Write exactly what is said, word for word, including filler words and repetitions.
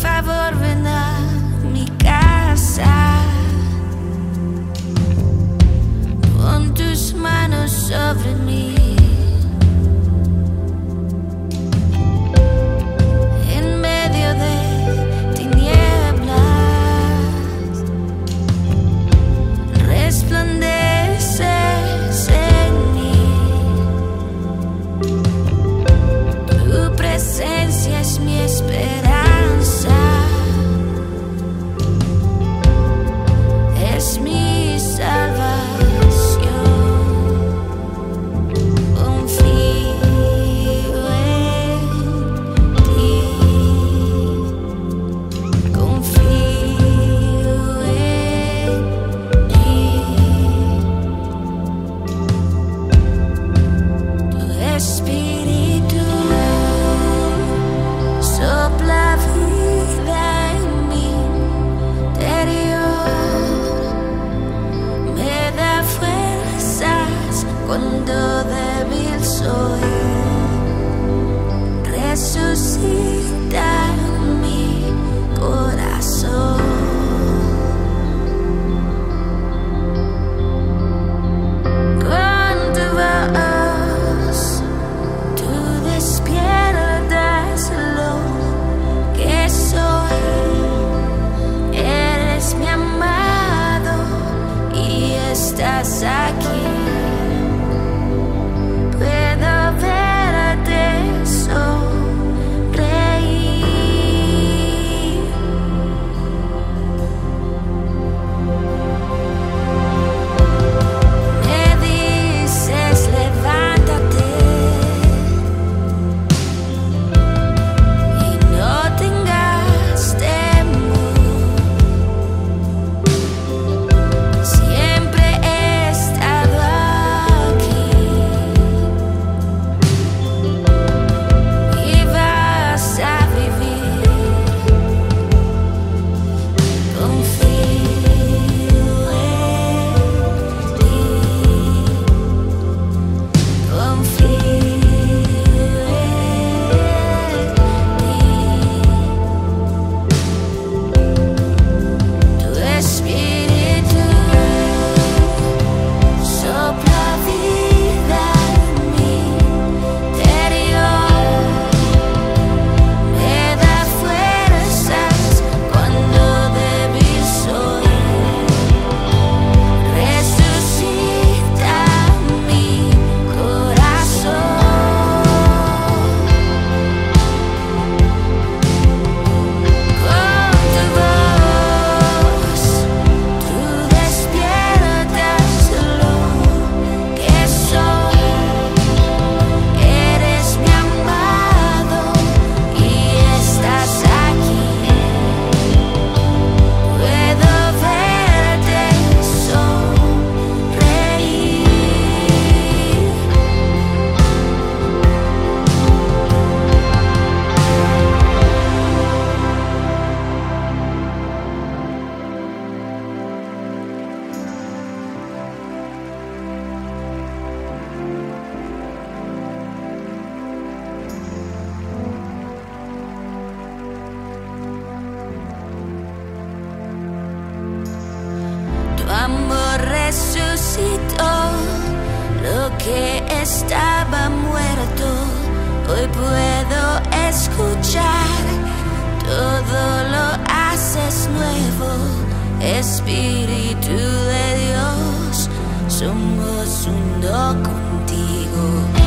favor, ven a mi casa. Pon tus manos sobre mí. En medio de tinieblas resplandeces en mí. Tu presencia es mi esperanza, es mi salvación. Confío en ti, confío en ti. Tu espíritu sopla vida en mi interior, me da fuerzas cuando débil soy, resucita mi corazón. Con tu voz tú despiertas lo que soy. Eres mi amado y estás aquí. Puedo verte sonreír. Me dices levántate y no tengas temor. Siempre he estado aquí y vas a vivir. Confío en ti, confío en ti. Tu espíritu sopla vida en mi interior, me da fuerzas cuando débil soy, resucita mi corazón. Con tu voz tú despiertas lo que soy. Eres mi amado y estás aquí. Puedo verte sonreír. Tu amor resucitó lo que estaba muerto. Hoy puedo escuchar, todo lo haces nuevo. Espíritu de Dios, somos uno contigo.